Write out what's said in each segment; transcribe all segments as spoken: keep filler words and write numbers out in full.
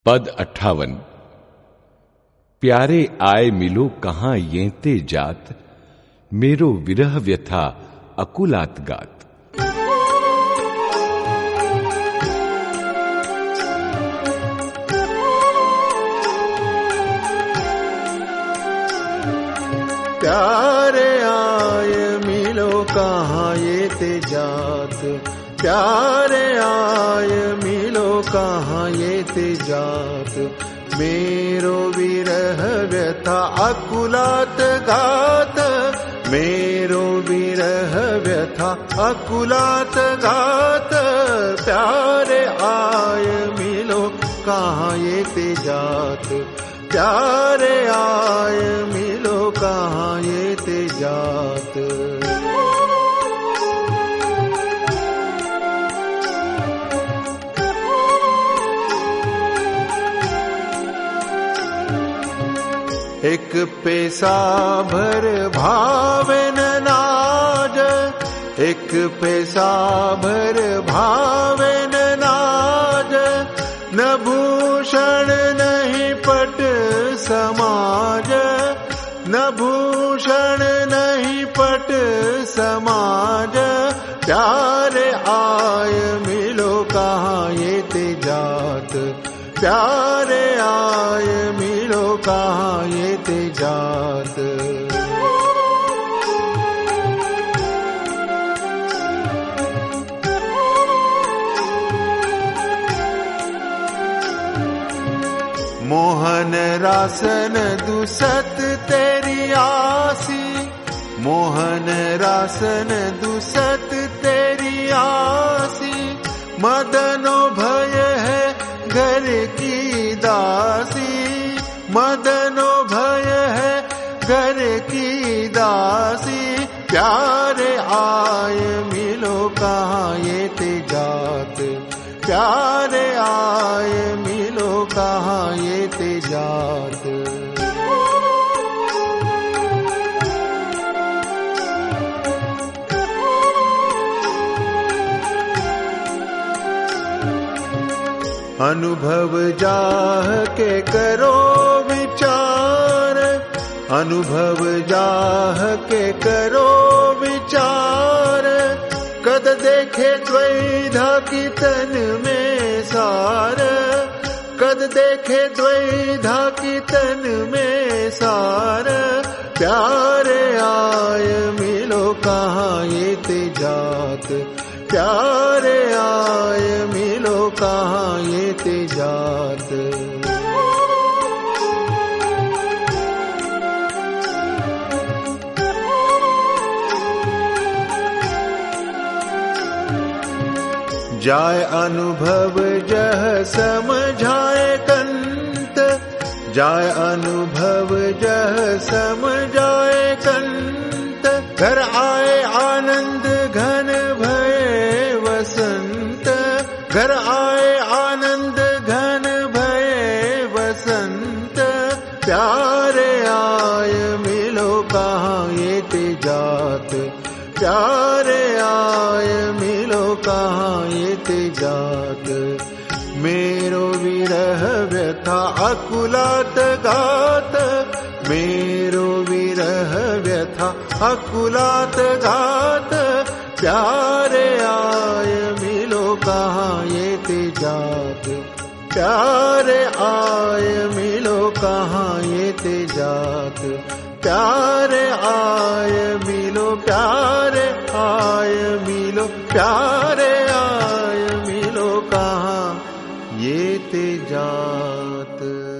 पद अट्ठावन। प्यारे आए मिलो कहां येते जात, मेरो विरह व्यथा अकुलात गात। प्यारे आए मिलो कहां येते जात, प्यारे आए मिलो कहां येते जात, मेरो विरह व्यथा अकुलात गात, मेरो विरह व्यथा अकुलात गात। प्यारे आए मिलो कहां येते जात, प्यारे आए मिलो कहां येते जात। एक पैसा भर भावे न नाज, एक पैसा भर भावे न नाज, न भूषण नहीं पट समाज, न भूषण नहीं पट समाज। प्यारे आए मिलो कहां येते जात, प्यारे आए मिलो कहां येते जात। मोहन रासन दुसत तेरी आसी, मोहन रासन दुसत तेरी आसी, मदनो भय है घर की दासी, मदनो भय है घर की दासी। प्यारे आए मिलो कहां येते जात, प्यारे आए मिलो कहां येते जात। अनुभव जाह के करो विचार, अनुभव जाह के करो विचार, कद देखे द्वैधा की तन में सार, कद देखे द्वैधा की तन में सार। प्यारे आए मिलो कहां येते जात, प्यारे आए मिलो कहां येते जात। जाय अनुभव जह समझाए कंत, जाय अनुभव जह समझाए कंत, घर आए आनंद घन भय वसंत, घर आए आनंद घन भय वसंत। प्यारे आए मिलो कहां येते जात, प्यारे आए मिलो कहां येते जात। मेरो विरह व्यथा अकुलात गात, मेरो विरह व्यथा अकुलात गात। प्यारे आए मिलो कहां येते जात, प्यारे आए मिलो कहां येते जात। प्यारे आए मिलो, प्यारे आए मिलो, प्यारे आए मिलो कहां येते जात।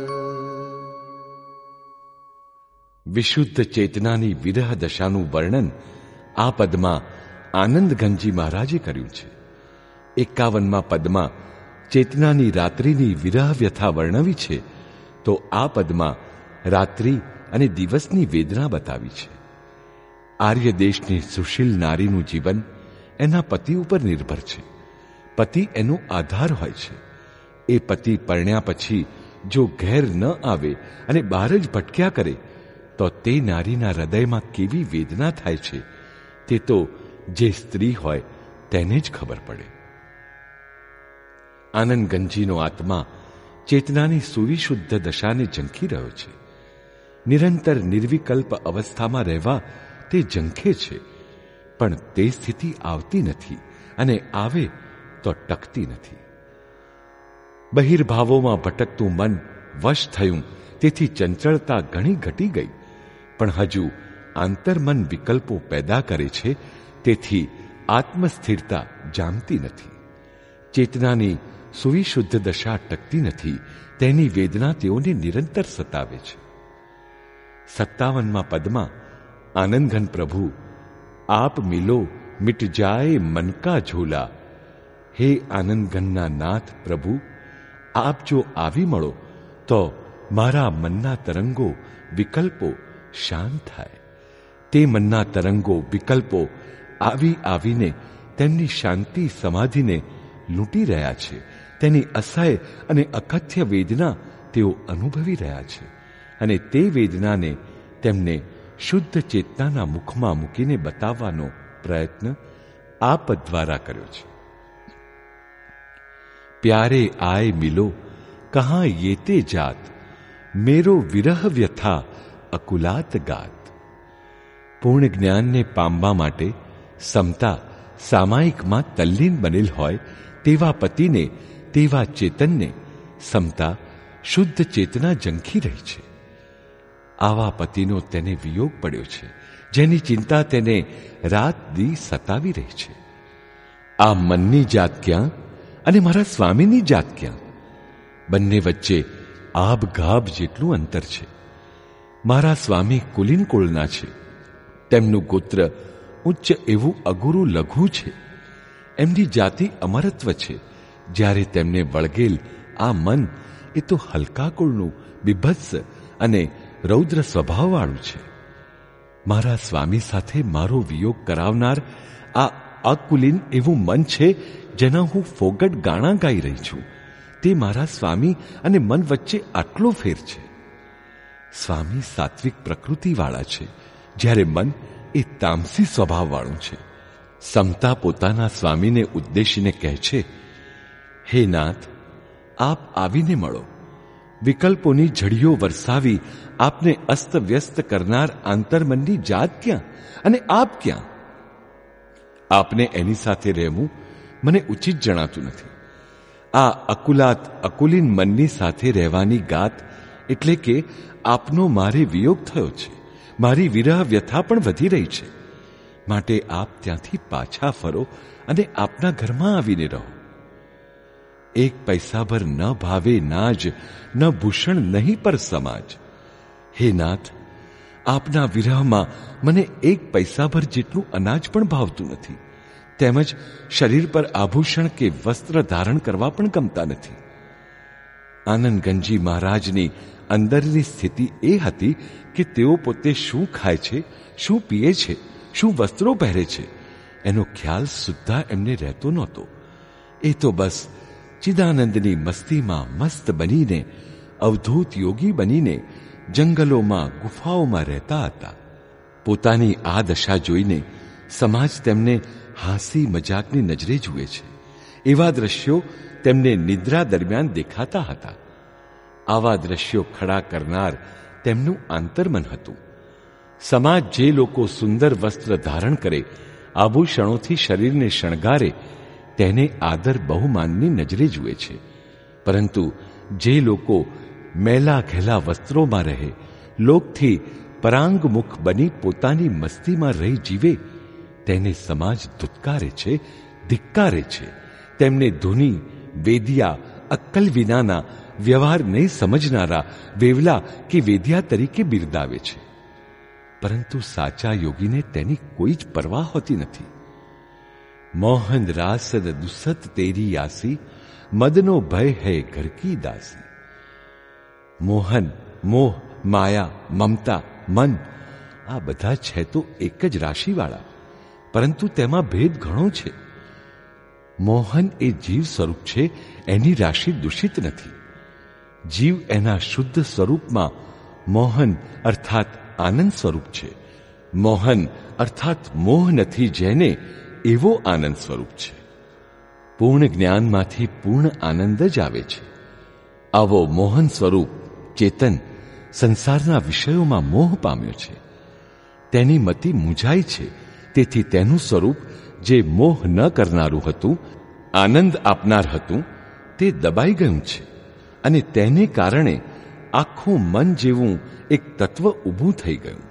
વિશુદ્ધ ચેતનાની વિરહ દશાનું વર્ણન આ પદમાં આનંદ ઘનજી મહારાજે કર્યું છે. એકાવનમાં પદમાં ચેતનાની રાત્રિની વિરહ વ્યથા વર્ણવી છે, તો આ પદમાં રાત્રિ અને દિવસની વેદના બતાવી છે. આર્ય દેશની સુશીલ નારીનું જીવન એના પતિ ઉપર નિર્ભર છે. પતિ એનો આધાર હોય છે. એ પતિ પરણ્યા પછી જો ઘેર ન આવે અને બહાર જ ભટક્યા કરે તો તે નારીના હૃદયમાં કેવી વેદના થાય છે તે તો જે સ્ત્રી હોય તેને જ ખબર પડે. આનંદ ગંજીનો આત્મા ચેતનાની સુવિશુદ્ધ દશાને ઝંખી રહ્યો છે. નિરંતર નિર્વિકલ્પ અવસ્થામાં રહેવા તે ઝંખે છે, પણ તે સ્થિતિ આવતી નથી અને આવે તો ટકતી નથી. બહિર્ભાવોમાં ભટકતું મન વશ થયું, તેથી ચંચળતા ઘણી ઘટી ગઈ, પણ હજુ આંતરમન વિકલ્પો પેદા કરે છે, તેથી આત્મસ્થિરતા જામતી નથી. ચેતનાની સુવિશુદ્ધ દશા ટકતી નથી, તેની વેદના તેઓને નિરંતર સતાવે છે. સત્તાવનમાં પદમાં આનંદઘન પ્રભુ આપ મિલો મિટ જાય મન કા ઝૂલા. હે આનંદઘનના નાથ પ્રભુ, આપ જો આવી મળો તો મારા મનના તરંગો વિકલ્પો શાંત થાય. તે મનના તરંગો વિકલ્પો આવી આવીને તેમની શાંતિ સમાધિને લૂંટી રહ્યા છે. તેની અસહ્ય અને અકથ્ય વેદના તેઓ અનુભવી રહ્યા છે, અને તે વેદનાને તેમને શુદ્ધ ચેતનાના મુખમાં મૂકીને બતાવવાનો પ્રયત્ન આપ દ્વારા કર્યો છે. પ્યારે આય મિલો કહા યેતે જાત, મેરો વિરહ વ્યથા અકુલાત ગાત. પૂર્ણ જ્ઞાનને પામવા માટે સમતા સામાયિકમાં તલ્લીન બનેલ હોય તેવા પતિને, તેવા ચેતનને સમતા શુદ્ધ ચેતના ઝંખી રહી છે. આવા પતિનો તેને વિયોગ પડ્યો છે, જેની ચિંતા તેને રાત દી સતાવી રહી છે. આ મનની જાત ક્યાં અને મારા સ્વામીની જાત ક્યાં? બંને વચ્ચે આબ ગાબ જેટલું અંતર છે. મારા સ્વામી કુલીન કુળના છે. તેમનું ગોત્ર ઉચ્ચ એવું અગુરુ લઘુ છે. એમની જાતિ અમરત્વ છે, જ્યારે તેમને વળગેલ આ મન એ તો હલકા કુળનું બીભત્સ અને રૌદ્ર સ્વભાવવાળું છે. મારા સ્વામી સાથે મારો વિયોગ કરાવનાર આ અકુલીન એવું મન છે, જેના હું ફોગટ ગાણા ગાઈ રહી છું. તે મારા સ્વામી અને મન વચ્ચે આટલો ફેર છે. સ્વામી સાત્વિક પ્રકૃતિવાળા છે, જ્યારે મન એ તામસી સ્વભાવવાળું છે. સમતા પોતાના સ્વામીને ઉદ્દેશીને કહે છે, હે નાથ, આપ આવીને મળો. વિકલ્પોની ઝડીઓ વરસાવી આપને અસ્તવ્યસ્ત કરનાર આંતરમનની જાત ક્યાં અને આપ ક્યાં? આપને એની સાથે રહેવું મને ઉચિત જણાતું નથી. આ અકુલાત અકુલીન મનની સાથે રહેવાની ગાત એટલે કે આપનો મારે વિયોગ થયો છે. મારી વિરહ વ્યથા પણ વધી રહી છે. માટે આપ ત્યાંથી પાછા ફરો અને આપના ઘરમાં આવીને રહો. એક પૈસાભર ન ભાવે નાજ, ન ભૂષણ નહીં પર સમાજ. હે નાથ, આપના વિરહમાં મને એક પૈસાભર જેટલું અનાજ પણ ભાવતું નથી. તેમજ શરીર પર આભૂષણ કે વસ્ત્ર ધારણ કરવા પણ ગમતા નથી. આનંદગંજી મહારાજની અંદરની સ્થિતિ એ હતી કે તેઓ પોતે શું ખાય છે, શું પીએ છે, શું વસ્ત્રો પહેરે છે, એનો ખ્યાલ સુદ્ધા એમને રહેતો નહોતો. એ તો બસ ચિદાનંદની મસ્તીમાં મસ્ત બનીને, અવધૂત યોગી બનીને જંગલોમાં ગુફાઓમાં રહેતા હતા. પોતાની આ દશા જોઈને સમાજ તેમને હાંસી મજાકની નજરે જુએ છે. એવા દ્રશ્યો તેમને નિદ્રા દરમિયાન દેખાતા હતા. આવા દ્રશ્યો ખડા કરનાર તેમનું આંતરમન હતું. સમાજ જે લોકો સુંદર વસ્ત્ર ધારણ કરે, આભૂષણોથી શરીરને શણગારે, તેને આદર બહુમાનની નજરે જુએ છે. પરંતુ જે લોકો મેલા ઘેલા વસ્ત્રોમાં રહે, લોકથી પરાંગમુખ બની પોતાની મસ્તીમાં રહી જીવે, તેને સમાજ ધુત્કારે છે, ધિક્કારે છે. તેમને ધૂની, વેદિયા, અક્કલ વિનાના, વ્યવહાર નહીં સમજનારા, વેવલા કે વેદિયા તરીકે બિરદાવે છે. પરંતુ સાચા યોગીને તેની કોઈ જ પરવા હોતી નથી. મોહન રાસદ દુસત તેરી આસી, મદનો ભય હૈ ઘર કી દાસી. મોહન, મોહ, માયા, મમતા, મન આ બધા છે તો એક જ રાશિવાળા, પરંતુ તેમાં ભેદ ઘણો છે. મોહન એ જીવ સ્વરૂપ છે, એની રાશિ દૂષિત નથી. જીવ એના શુદ્ધ સ્વરૂપમાં મોહન અર્થાત આનંદ સ્વરૂપ છે. મોહન અર્થાત મોહ નથી જેને, એવો આનંદ સ્વરૂપ છે. પૂર્ણ જ્ઞાનમાંથી પૂર્ણ આનંદ જ આવે છે. આવો મોહન સ્વરૂપ ચેતન સંસારના વિષયોમાં મોહ પામ્યો છે. તેની મતિ મૂંઝાઈ છે. તેથી તેનું સ્વરૂપ જે મોહ ન કરનારું હતું, આનંદ આપનાર હતું, તે દબાઈ ગયું છે. અને તેને કારણે આખું મન જેવું એક તત્વ ઊભું થઈ ગયું.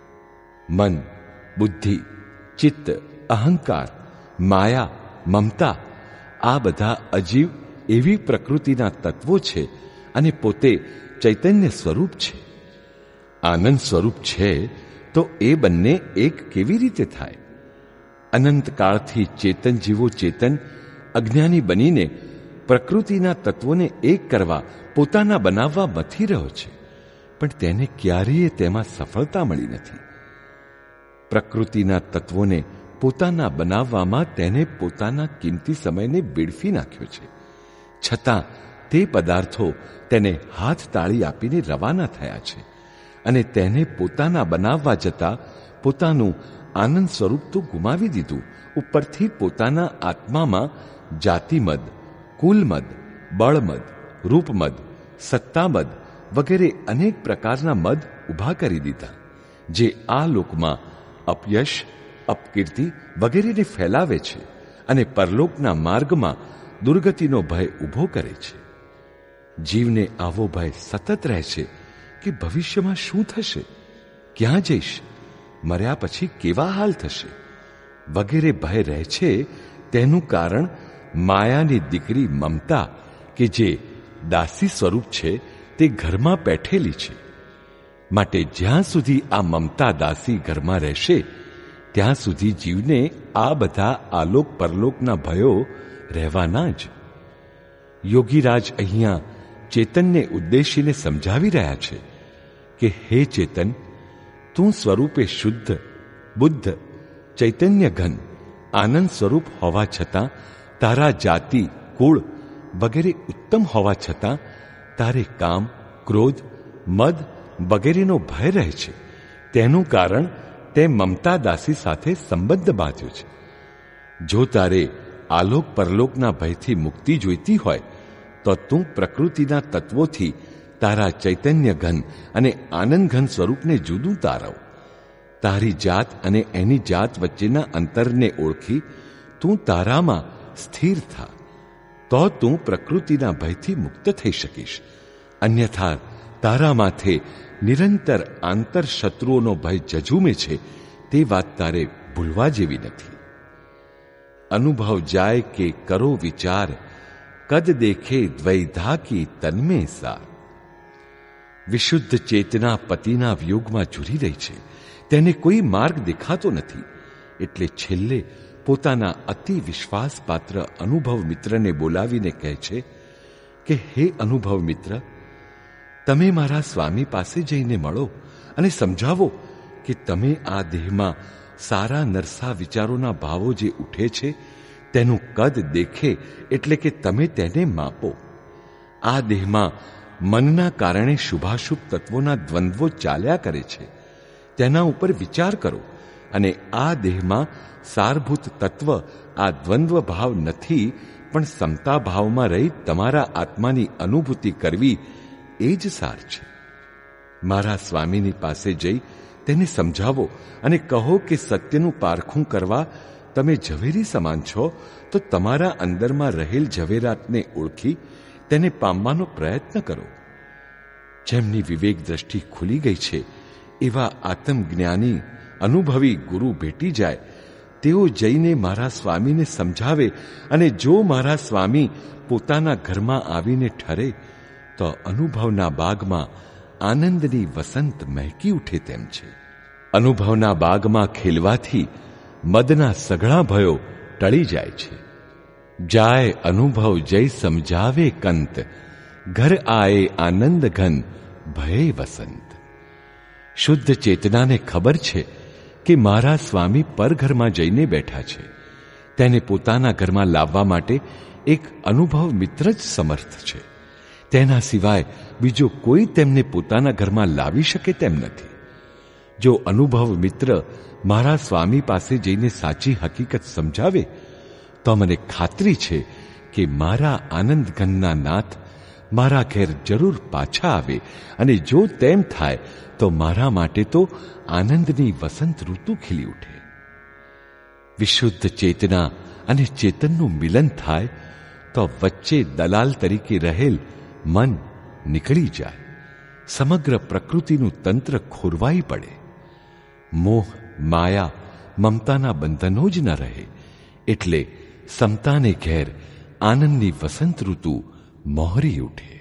મન, બુદ્ધિ, ચિત્ત, અહંકાર, માયા, મમતા આ બધા અજીવ એવી પ્રકૃતિના તત્વો છે અને પોતે ચૈતન્ય સ્વરૂપ છે. આનંદ સ્વરૂપ છે તો એ બંને એક કેવી રીતે થાય? અનંતકાળથી ચેતન જીવો ચેતન અજ્ઞાની બનીને પ્રકૃતિના તત્વોને એક કરવા, પોતાના બનાવવા મથી રહ્યો છે, પણ તેને ક્યારેય તેમાં સફળતા મળી નથી. પ્રકૃતિના તત્વોને પોતાના બનાવવામાં તેને પોતાના કિંમતી સમયને બેડફી નાખ્યો છે. છતાં તે પદાર્થો તેને હાથ તાળી આપીને રવાના થયા છે અને તેને પોતાના બનાવવા જતાં પોતાનું આનંદ સ્વરૂપ તો ગુમાવી દીધું, ઉપરથી પોતાના આત્મામાં જાતિમદ, કુલમદ, બળમદ, રૂપમદ, સત્તામદ વગેરે અનેક પ્રકારના મદ ઊભા કરી દીધા, જે આ લોકમાં અપયશ, અપકીર્તિ વગેરેને ફેલાવે છે અને પરલોકના માર્ગમાં દુર્ગતિનો ભય ઊભો કરે છે. જીવને આવો ભય સતત રહે છે કે ભવિષ્યમાં શું થશે, ક્યાં જઈશ, મર્યા પછી કેવા હાલ થશે વગેરે ભય રહે છે. તેનું કારણ માયાની દીકરી મમતા કે જે દાસી સ્વરૂપ છે તે ઘરમાં બેઠેલી છે. માટે જ્યાં સુધી આ મમતા દાસી ઘરમાં રહેશે ત્યાં સુધી જીવને આ બધા આલોક પરલોકના ભયો રહેવાના જ. યોગીરાજ અહીંયા ચેતનને ઉદ્દેશીને સમજાવી રહ્યા છે કે હે ચેતન, તું સ્વરૂપે શુદ્ધ, બુદ્ધ, ચૈતન્ય ઘન, આનંદ સ્વરૂપ હોવા છતાં તારા જાતિ, કુળ વગેરે ઉત્તમ હોવા છતાં તારે કામ, ક્રોધ, મદ વગેરેનો ભય રહે છે. તેનું કારણ તે મમતા દાસી સાથે સંબંધ બાંધ્યો છે. જો તારે આલોક પરલોકના ભયથી મુક્તિ જોઈતી હોય તો તું પ્રકૃતિના તત્વોથી તારા ચૈતન્ય ઘન અને આનંદ ઘન સ્વરૂપને જુદું તારવ. તારી જાત અને એની જાત વચ્ચેના અંતરને ઓળખી તું તારામાં સ્થિર થા, તો તું પ્રકૃતિના ભયથી મુક્ત થઈ શકીશ. અન્યથા તારા માથે નિરંતર આંતર શત્રુઓનો ભય જજુમે છે તે વાત તારે ભૂલવા જેવી નથી. અનુભવ જાય કે કરો વિચાર, કદ દેખે દ્વૈધા કી તન્મે સાર. વિશુદ્ધ ચેતના પતિના વિયોગમાં ઝૂરી રહી છે. તેને કોઈ માર્ગ દેખાતો નથી. એટલે છેલ્લે પોતાના અતિ વિશ્વાસપાત્ર અનુભવ મિત્રને બોલાવીને કહે છે કે હે અનુભવ મિત્ર, તમે મારા સ્વામી પાસે જઈને મળો અને સમજાવો કે તમે આ દેહમાં સારા નરસા વિચારોના ભાવો જે ઉઠે છે તેનું કદ દેખે એટલે કે તમે તેને માપો. આ દેહમાં મનના કારણે શુભાશુભ તત્વોના દ્વંદ્વો ચાલ્યા કરે છે, તેના ઉપર વિચાર કરો અને આ દેહમાં સારભૂત તત્વ આ દ્વંદ્વ ભાવ નથી, પણ સમતા ભાવમાં રહી તમારા આત્માની અનુભૂતિ કરવી એ જ સાર છે. મારા સ્વામીની પાસે જઈ તેને સમજાવો અને કહો કે સત્યનું પારખું કરવા તમે ઝવેરી સમાન છો, તો તમારા અંદરમાં રહેલ ઝવેરાતને ઓળખી તેને પામવાનો પ્રયત્ન કરો. જેમની વિવેક દ્રષ્ટિ ખુલી ગઈ છે એવા આત્મજ્ઞાની અનુભવી ગુરુ ભેટી જાય, તેઓ જઈને મારા સ્વામીને સમજાવે અને જો મારા સ્વામી પોતાના ઘરમાં આવીને ઠરે તો અનુભવના બાગમાં આનંદની વસંત મહેકી ઉઠે તેમ છે. અનુભવના બાગમાં ખેલવાથી મદના સઘળા ભયો ટળી જાય છે. જાય અનુભવ જય સમજાવે કંત, ઘર આએ આનંદ ઘન ભયે વસંત. શુદ્ધ ચેતનાને ખબર છે કે મારા સ્વામી પરઘરમાં જઈને બેઠા છે. તેને પોતાના ઘરમાં લાવવા માટે એક અનુભવ મિત્ર જ સમર્થ છે. તેના સિવાય બીજો કોઈ તેમને પોતાના ઘરમાં લાવી શકે તેમ નથી. જો અનુભવ મિત્ર મારા સ્વામી પાસે જઈને સાચી હકીકત સમજાવે તો મને ખાતરી છે કે મારા આનંદ ઘનના નાથ મારા ઘેર જરૂર પાછા આવે, અને જો તેમ થાય તો મારા માટે તો આનંદની વસંત ઋતુ ખીલી ઉઠે. વિશુદ્ધ ચેતના અને ચેતનનું મિલન થાય તો વચ્ચે દલાલ તરીકે રહેલ મન નીકળી જાય. સમગ્ર પ્રકૃતિનું તંત્ર ખોરવાઈ પડે. મોહ, માયા, મમતાના બંધનો જ ન રહે. એટલે સમતાને ઘેર આનંદની વસંત ઋતુ મોહરી ઉઠે.